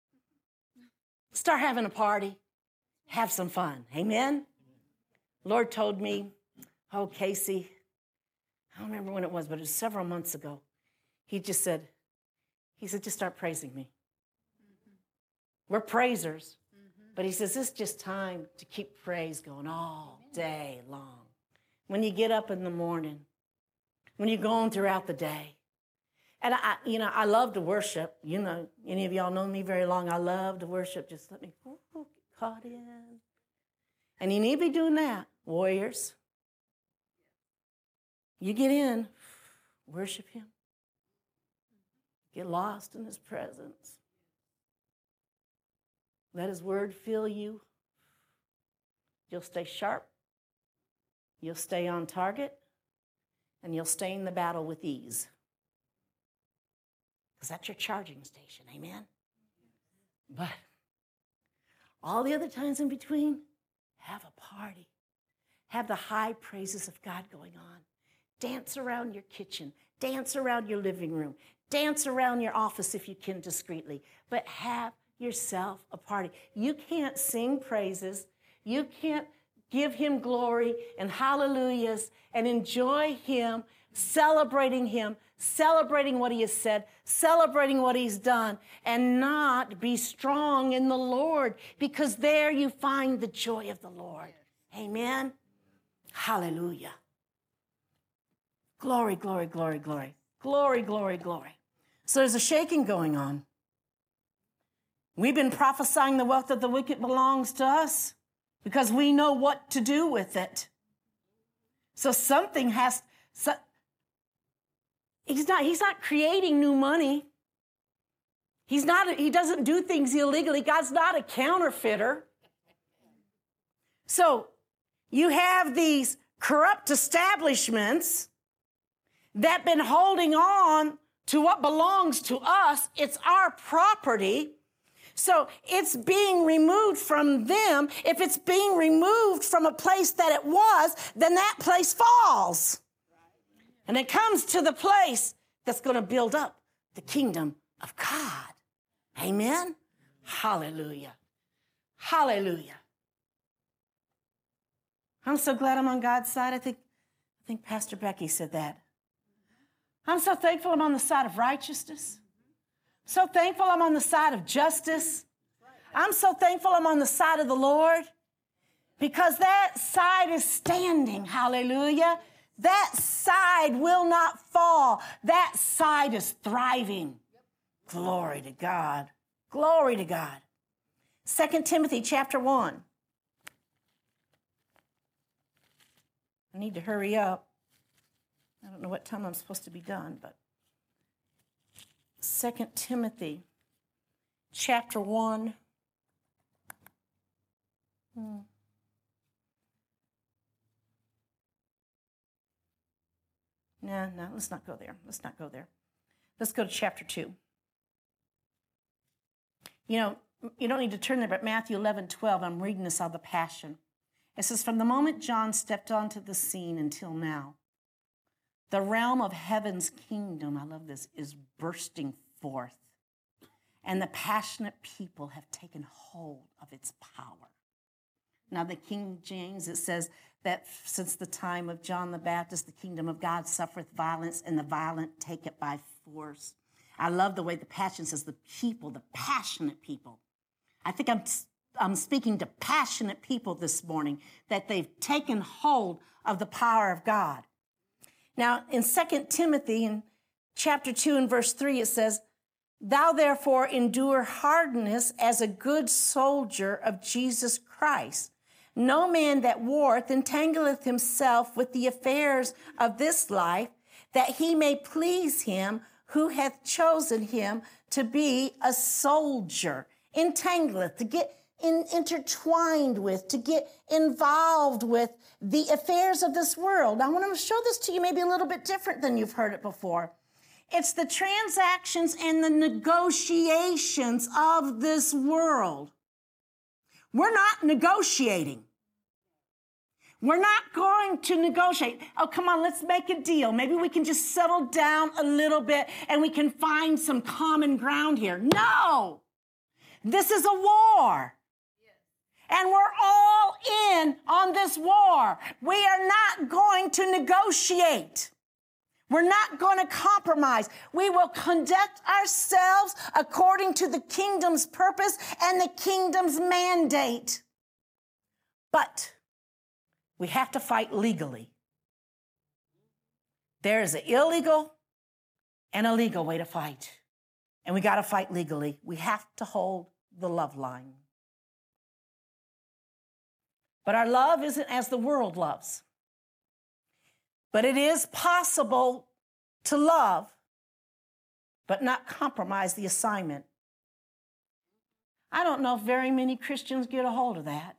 Start having a party. Have some fun. Amen? Lord told me, oh, Casey, I don't remember when it was, but it was several months ago. He said, just start praising me. We're praisers. But he says, it's just time to keep praise going all day long. When you get up in the morning, when you're going throughout the day. And I love to worship. You know, any of y'all know me very long. I love to worship. Just let me get caught in. And you need to be doing that, warriors. You get in, worship him. Get lost in his presence. Let his word fill you. You'll stay sharp. You'll stay on target. And you'll stay in the battle with ease. Because that's your charging station, amen? But all the other times in between, have a party. Have the high praises of God going on. Dance around your kitchen. Dance around your living room. Dance around your office if you can discreetly. But have yourself a party. You can't sing praises. You can't give him glory and hallelujahs and enjoy him, celebrating what he has said, celebrating what he's done, and not be strong in the Lord, because there you find the joy of the Lord. Amen? Hallelujah. Glory, glory, glory, glory. Glory, glory, glory. So there's a shaking going on. We've been prophesying the wealth of the wicked belongs to us because we know what to do with it. So something has... He's not creating new money. He doesn't do things illegally. God's not a counterfeiter. So you have these corrupt establishments that been holding on to what belongs to us. It's our property. So it's being removed from them. If it's being removed from a place that it was, then that place falls. And it comes to the place that's going to build up the kingdom of God. Amen? Hallelujah. Hallelujah. I'm so glad I'm on God's side. I think Pastor Becky said that. I'm so thankful I'm on the side of righteousness. So thankful I'm on the side of justice. I'm so thankful I'm on the side of the Lord, because that side is standing. Hallelujah. That side will not fall. That side is thriving. Glory to God. Glory to God. 2 Timothy chapter 1. I need to hurry up. I don't know what time I'm supposed to be done, but 2 Timothy chapter 1. No, let's not go there. Let's not go there. Let's go to chapter 2. You know, you don't need to turn there, but Matthew 11:12, I'm reading this out of the Passion. It says, from the moment John stepped onto the scene until now, the realm of heaven's kingdom, I love this, is bursting forth. And the passionate people have taken hold of its power. Now, the King James, it says that since the time of John the Baptist, the kingdom of God suffereth violence, and the violent take it by force. I love the way the Passion says the people, the passionate people. I think I'm speaking to passionate people this morning, that they've taken hold of the power of God. Now, in 2 Timothy, in chapter 2 and verse 3, it says, thou therefore endure hardness as a good soldier of Jesus Christ. No man that warreth entangleth himself with the affairs of this life, that he may please him who hath chosen him to be a soldier. Entangleth, to get intertwined with, to get involved with the affairs of this world. I want to show this to you maybe a little bit different than you've heard it before. It's the transactions and the negotiations of this world. We're not negotiating. We're not going to negotiate. Oh, come on, let's make a deal. Maybe we can just settle down a little bit and we can find some common ground here. No! This is a war. And we're all in on this war. We are not going to negotiate. We're not going to compromise. We will conduct ourselves according to the kingdom's purpose and the kingdom's mandate. But we have to fight legally. There is an illegal and a legal way to fight. And we got to fight legally. We have to hold the love line. But our love isn't as the world loves. But it is possible to love, but not compromise the assignment. I don't know if very many Christians get a hold of that.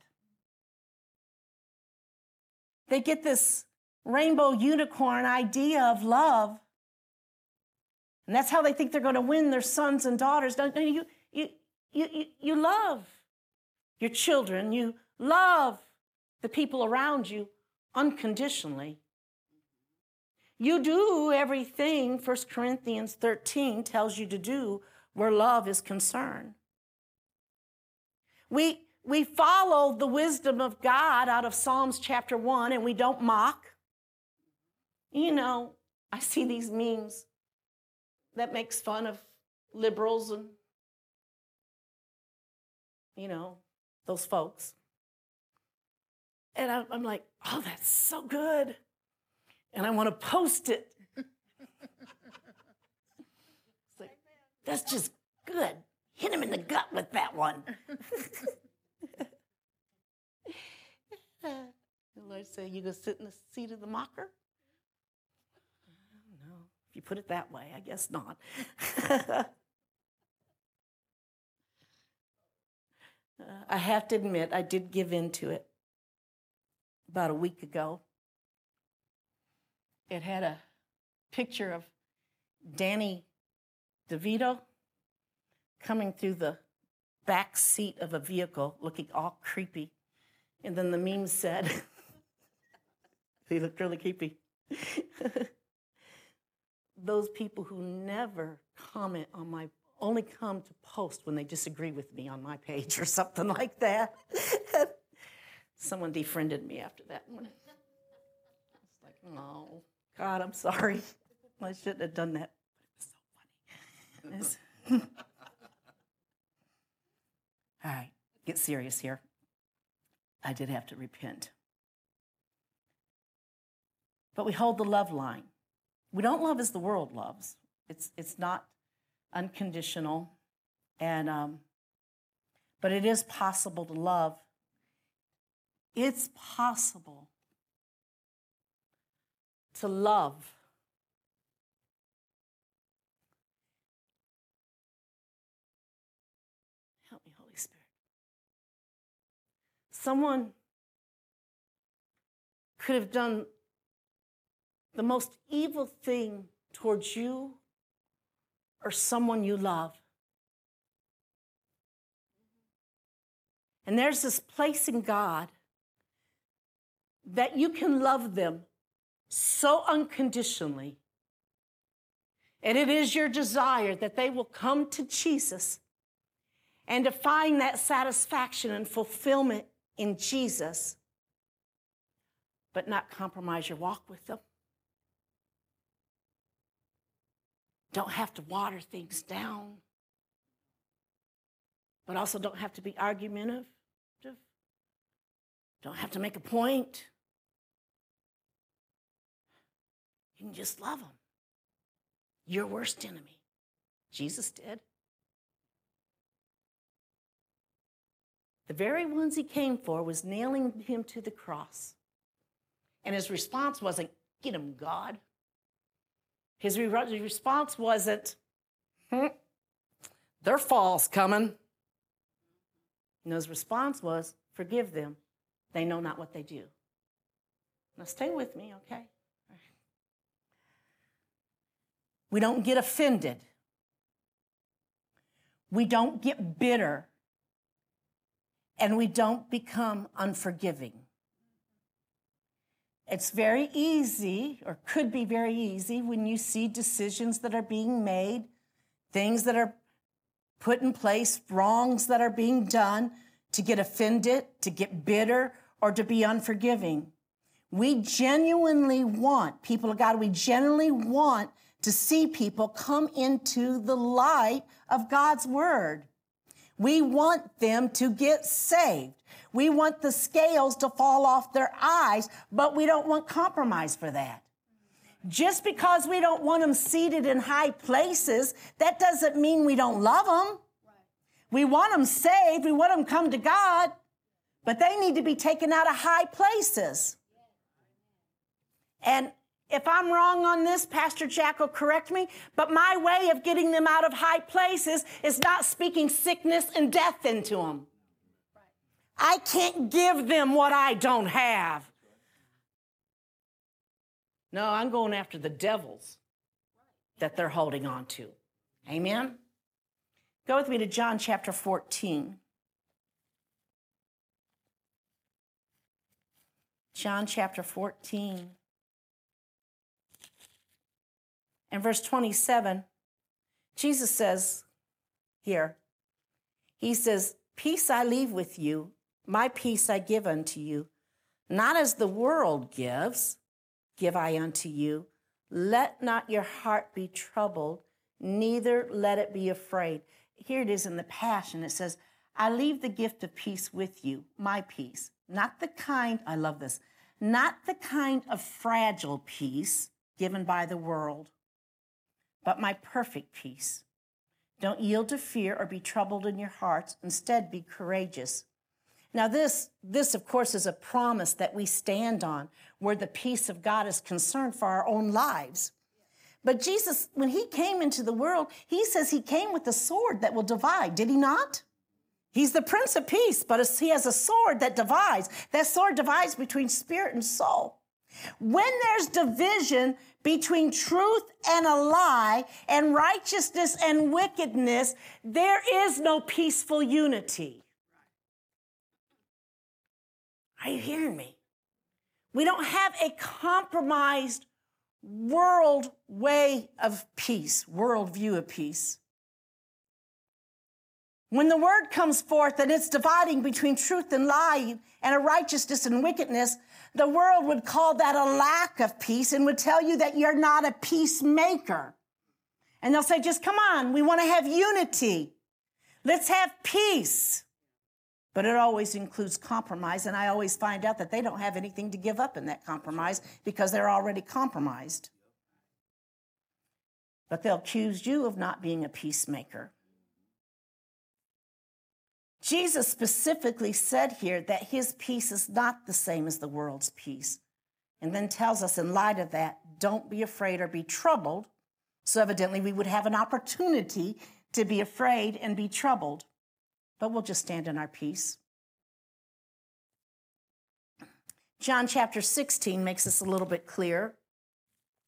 They get this rainbow unicorn idea of love, and that's how they think they're going to win their sons and daughters. You love your children. You love the people around you unconditionally. You do everything 1 Corinthians 13 tells you to do where love is concerned. We follow the wisdom of God out of Psalms chapter 1, and we don't mock. You know, I see these memes that makes fun of liberals and, you know, those folks. And I'm like, oh, that's so good. And I want to post it. It's like, that's just good. Hit him in the gut with that one. The Lord said, you going to sit in the seat of the mocker? No. If you put it that way, I guess not. I have to admit, I did give in to it about a week ago. It had a picture of Danny DeVito coming through the back seat of a vehicle looking all creepy. And then the meme said, he looked really creepy. Those people who never comment on my, only come to post when they disagree with me on my page or something like that. Someone defriended me after that one. It's like, oh, God, I'm sorry. I shouldn't have done that. But it was so funny. All right, get serious here. I did have to repent. But we hold the love line. We don't love as the world loves. It's not unconditional, and but it is possible to love. It's possible to love help me, Holy Spirit. Someone could have done the most evil thing towards you or someone you love. And there's this place in God that you can love them so unconditionally. And it is your desire that they will come to Jesus and to find that satisfaction and fulfillment in Jesus, but not compromise your walk with them. Don't have to water things down, but also don't have to be argumentative. Don't have to make a point. You can just love them. Your worst enemy. Jesus did. The very ones he came for was nailing him to the cross. And his response wasn't, get him, God. His response wasn't, their fall's coming. And his response was, forgive them. They know not what they do. Now stay with me, okay? We don't get offended. We don't get bitter. And we don't become unforgiving. It's very easy, or could be very easy, when you see decisions that are being made, things that are put in place, wrongs that are being done, to get offended, to get bitter, or to be unforgiving. We genuinely want, people of God, we genuinely want to see people come into the light of God's word. We want them to get saved. We want the scales to fall off their eyes, but we don't want compromise for that. Just because we don't want them seated in high places, that doesn't mean we don't love them. We want them saved. We want them to come to God, but they need to be taken out of high places. And if I'm wrong on this, Pastor Jack will correct me, but my way of getting them out of high places is not speaking sickness and death into them. I can't give them what I don't have. No, I'm going after the devils that they're holding on to. Amen? Go with me to John chapter 14. John chapter 14. And verse 27, Jesus says here, he says, peace I leave with you, my peace I give unto you. Not as the world gives, give I unto you. Let not your heart be troubled, neither let it be afraid. Here it is in the Passion. It says, I leave the gift of peace with you, my peace. Not the kind, I love this, not the kind of fragile peace given by the world, but my perfect peace. Don't yield to fear or be troubled in your hearts. Instead, be courageous. Now, this, of course, is a promise that we stand on where the peace of God is concerned for our own lives. But Jesus, when he came into the world, he says he came with a sword that will divide. Did he not? He's the Prince of Peace, but he has a sword that divides. That sword divides between spirit and soul. When there's division between truth and a lie and righteousness and wickedness, there is no peaceful unity. Are you hearing me? We don't have a compromised world way of peace, world view of peace. When the word comes forth and it's dividing between truth and lie and a righteousness and wickedness, the world would call that a lack of peace and would tell you that you're not a peacemaker. And they'll say, just come on, we want to have unity. Let's have peace. But it always includes compromise, and I always find out that they don't have anything to give up in that compromise because they're already compromised. But they'll accuse you of not being a peacemaker. Jesus specifically said here that his peace is not the same as the world's peace, and then tells us in light of that, don't be afraid or be troubled. So evidently we would have an opportunity to be afraid and be troubled, but we'll just stand in our peace. John chapter 16 makes this a little bit clearer.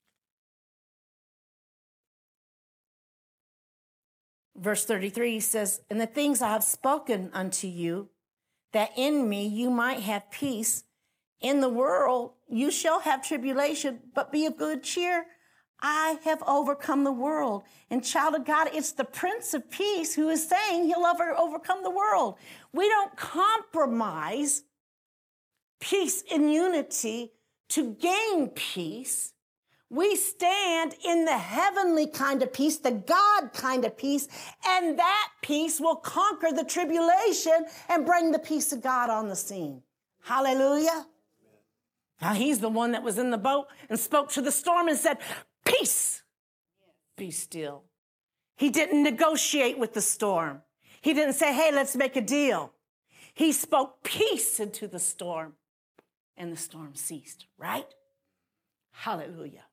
verse 33 says, "And the things I have spoken unto you, that in me you might have peace. In the world you shall have tribulation, but be of good cheer. I have overcome the world." And child of God, it's the Prince of Peace who is saying he'll overcome the world. We don't compromise peace and unity to gain peace. We stand in the heavenly kind of peace, the God kind of peace, and that peace will conquer the tribulation and bring the peace of God on the scene. Hallelujah. Now, he's the one that was in the boat and spoke to the storm and said, "Peace, be still." He didn't negotiate with the storm. He didn't say, "Hey, let's make a deal." He spoke peace into the storm, and the storm ceased, right? Hallelujah.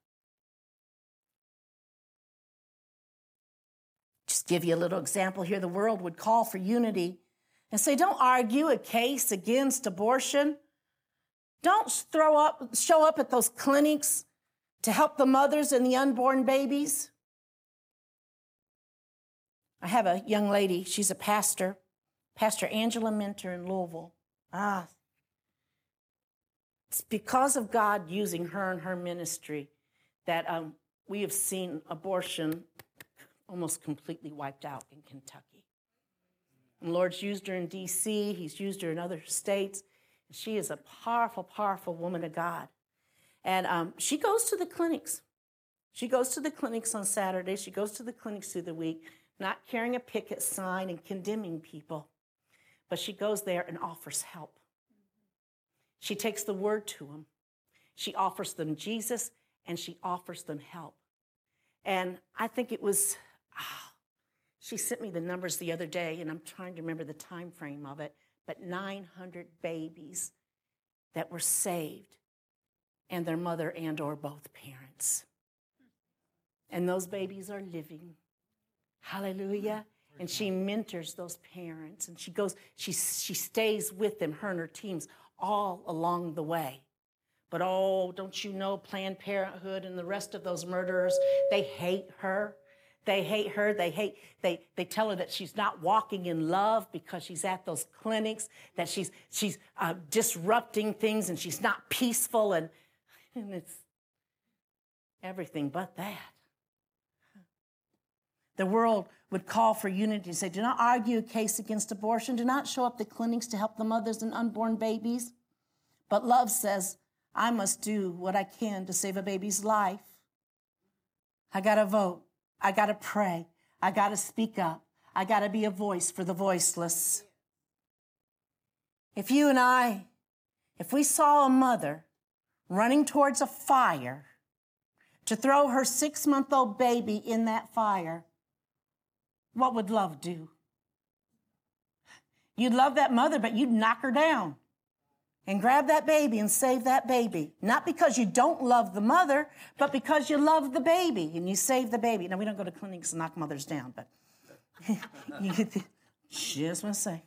Just give you a little example here. The world would call for unity and say, don't argue a case against abortion. Don't show up at those clinics to help the mothers and the unborn babies. I have a young lady, she's a pastor, Pastor Angela Minter in Louisville. It's because of God using her and her ministry that we have seen abortion almost completely wiped out in Kentucky. And the Lord's used her in D.C., he's used her in other states. She is a powerful, powerful woman of God. And she goes to the clinics. She goes to the clinics on Saturday. She goes to the clinics through the week, not carrying a picket sign and condemning people. But she goes there and offers help. She takes the word to them. She offers them Jesus, and she offers them help. And I think it was, she sent me the numbers the other day, and I'm trying to remember the time frame of it, but 900 babies that were saved, and their mother and or both parents. And those babies are living. Hallelujah. And she mentors those parents, and she goes, she stays with them, her and her teams, all along the way. But oh, don't you know, Planned Parenthood and the rest of those murderers, they hate her. They hate her. They tell her that she's not walking in love because she's at those clinics, that she's disrupting things and she's not peaceful, and it's everything but that. The world would call for unity and say, do not argue a case against abortion. Do not show up to clinics to help the mothers and unborn babies. But love says, I must do what I can to save a baby's life. I got to vote. I got to pray. I got to speak up. I got to be a voice for the voiceless. If you and I, if we saw a mother running towards a fire to throw her 6-month-old baby in that fire, what would love do? You'd love that mother, but you'd knock her down and grab that baby and save that baby. Not because you don't love the mother, but because you love the baby and you save the baby. Now, we don't go to clinics and knock mothers down, but you just want to say.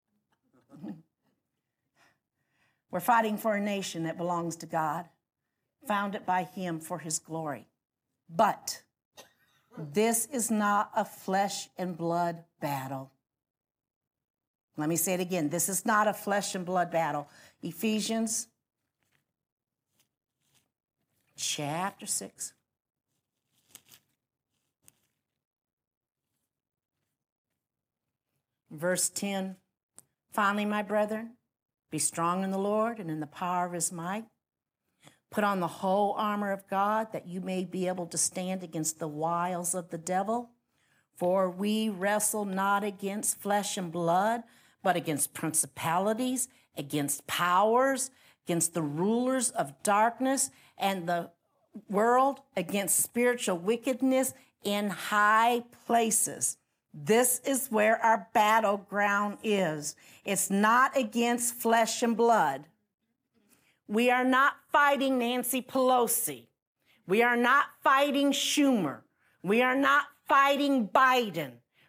We're fighting for a nation that belongs to God, founded by him for his glory. But this is not a flesh and blood battle. Let me say it again. This is not a flesh and blood battle. Ephesians chapter 6. Verse 10. Finally, my brethren, be strong in the Lord and in the power of his might. Put on the whole armor of God that you may be able to stand against the wiles of the devil. For we wrestle not against flesh and blood, but against principalities, against powers, against the rulers of darkness and the world, against spiritual wickedness in high places. This is where our battleground is. It's not against flesh and blood. We are not fighting Nancy Pelosi. We are not fighting Schumer. We are not fighting Biden.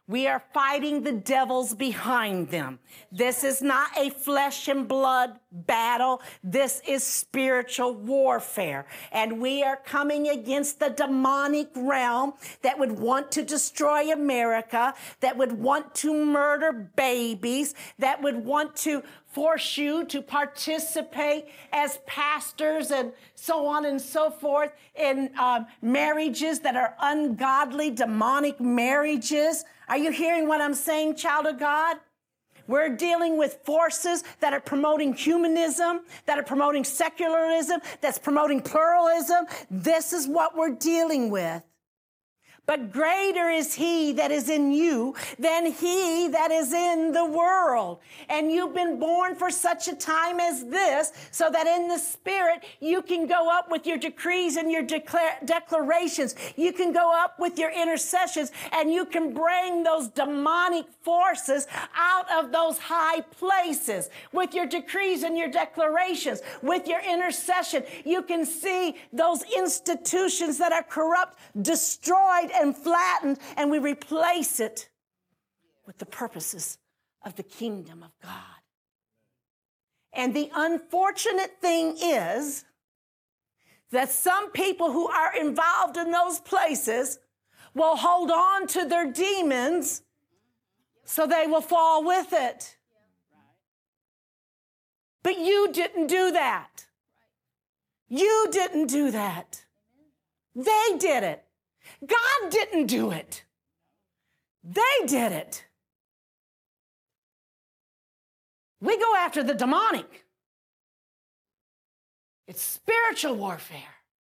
We are fighting the devils behind them. This is not a flesh and blood battle. This is spiritual warfare. And we are coming against the demonic realm that would want to destroy America, that would want to murder babies, that would want to force you to participate as pastors and so on and so forth in marriages that are ungodly, demonic marriages. Are you hearing what I'm saying, child of God? We're dealing with forces that are promoting humanism, that are promoting secularism, that's promoting pluralism. This is what we're dealing with. But greater is he that is in you than he that is in the world. And you've been born for such a time as this, so that in the Spirit you can go up with your decrees and your declarations. You can go up with your intercessions, and you can bring those demonic forces out of those high places. With your decrees and your declarations, with your intercession, you can see those institutions that are corrupt destroyed and flattened, and we replace it with the purposes of the kingdom of God. And the unfortunate thing is that some people who are involved in those places will hold on to their demons so they will fall with it. But you didn't do that. You didn't do that. They did it. God didn't do it. They did it. We go after the demonic. It's spiritual warfare.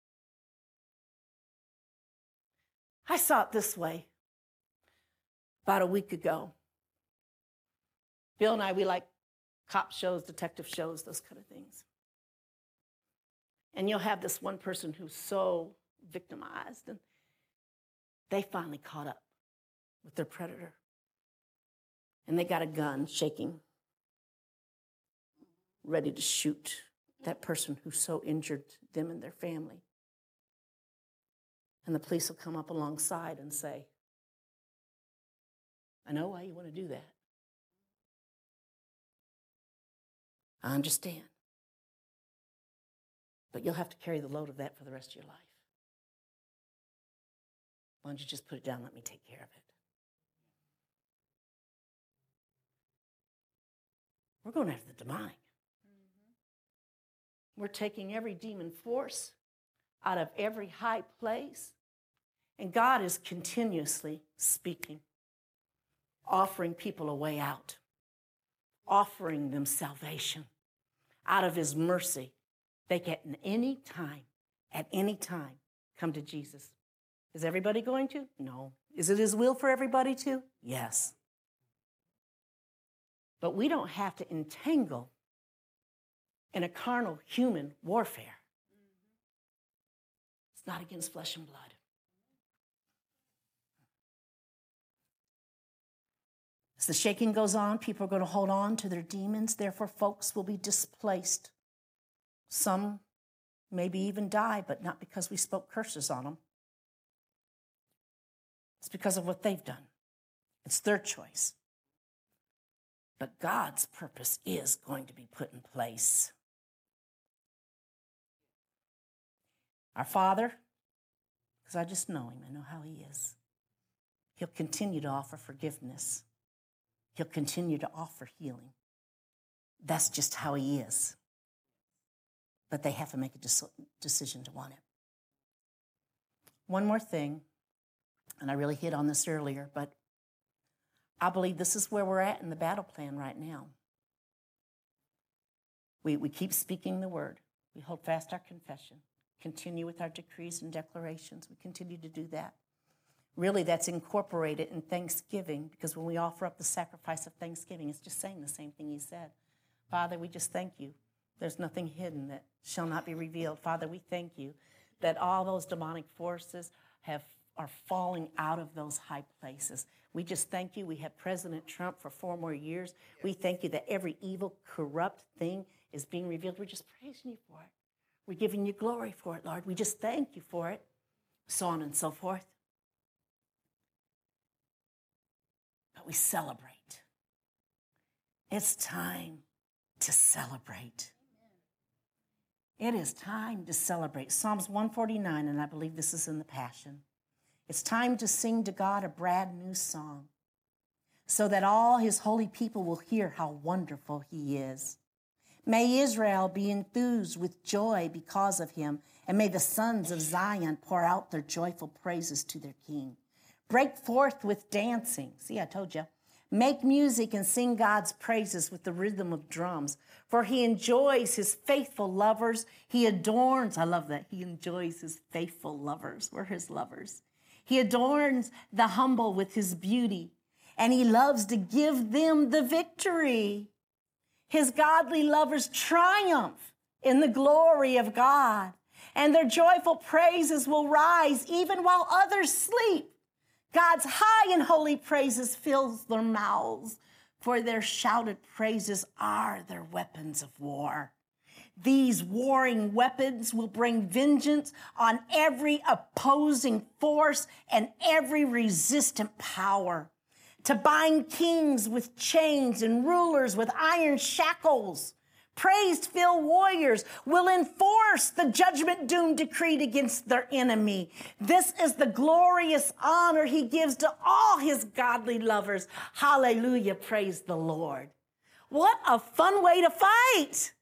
I saw it this way about a week ago. Bill and I, we like cop shows, detective shows, those kind of things. And you'll have this one person who's so victimized, and they finally caught up with their predator. And they got a gun shaking, ready to shoot that person who so injured them and their family. And the police will come up alongside and say, I know why you want to do that. I understand. But you'll have to carry the load of that for the rest of your life. Why don't you just put it down, let me take care of it. We're going after the demonic. We're taking every demon force out of every high place. And God is continuously speaking, offering people a way out, offering them salvation. Out of his mercy, they can at any time, come to Jesus. Is everybody going to? No. Is it his will for everybody to? Yes. But we don't have to entangle in a carnal human warfare. It's not against flesh and blood. As the shaking goes on, people are going to hold on to their demons. Therefore, folks will be displaced. Some maybe even die, but not because we spoke curses on them. It's because of what they've done. It's their choice. But God's purpose is going to be put in place. Our Father, because I just know him, I know how he is. He'll continue to offer forgiveness. He'll continue to offer healing. That's just how he is. But they have to make a decision to want it. One more thing, and I really hit on this earlier, but I believe this is where we're at in the battle plan right now. We keep speaking the word. We hold fast our confession. Continue with our decrees and declarations. We continue to do that. Really, that's incorporated in Thanksgiving, because when we offer up the sacrifice of Thanksgiving, it's just saying the same thing he said. Father, we just thank you. There's nothing hidden that shall not be revealed. Father, we thank you that all those demonic forces are falling out of those high places. We just thank you. We have President Trump for 4 more years. We thank you that every evil, corrupt thing is being revealed. We're just praising you for it. We're giving you glory for it, Lord. We just thank you for it, so on and so forth. we celebrate. It's time to celebrate. It is time to celebrate. Psalms 149, and I believe this is in the Passion. It's time to sing to God a brand new song so that all his holy people will hear how wonderful he is. May Israel be enthused with joy because of him, and may the sons of Zion pour out their joyful praises to their king. Break forth with dancing. See, I told you. Make music and sing God's praises with the rhythm of drums, for he enjoys his faithful lovers. He adorns, I love that, he enjoys his faithful lovers. We're his lovers. He adorns the humble with his beauty, and he loves to give them the victory. His godly lovers triumph in the glory of God, and their joyful praises will rise even while others sleep. God's high and holy praises fills their mouths, for their shouted praises are their weapons of war. These warring weapons will bring vengeance on every opposing force and every resistant power, to bind kings with chains and rulers with iron shackles. Praise-filled warriors will enforce the judgment doom decreed against their enemy. This is the glorious honor he gives to all his godly lovers. Hallelujah, praise the Lord. What a fun way to fight.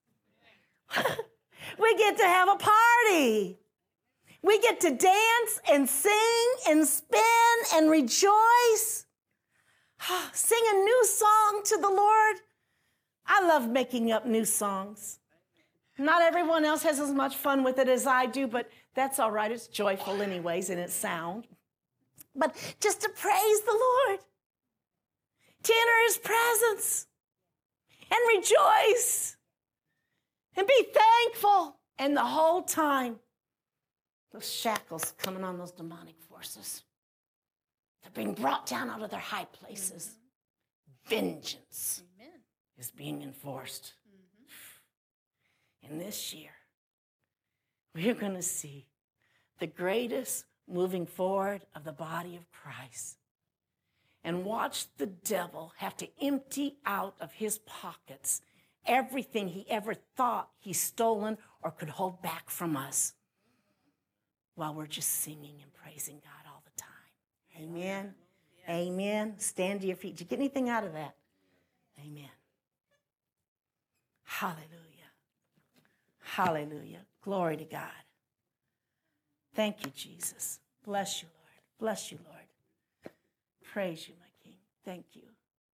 We get to have a party. We get to dance and sing and spin and rejoice. Sing a new song to the Lord. I love making up new songs. Not everyone else has as much fun with it as I do, but that's all right. It's joyful anyways, and it's sound. But just to praise the Lord, to enter his presence and rejoice and be thankful. And the whole time, those shackles coming on those demonic forces, they're being brought down out of their high places. Vengeance is being enforced. And this year, we're going to see the greatest moving forward of the body of Christ, and watch the devil have to empty out of his pockets everything he ever thought he's stolen or could hold back from us, while we're just singing and praising God all the time. Amen. Amen. Stand to your feet. Did you get anything out of that? Amen. Hallelujah. Hallelujah. Glory to God. Thank you, Jesus. Bless you, Lord. Bless you, Lord. Praise you, my King. Thank you.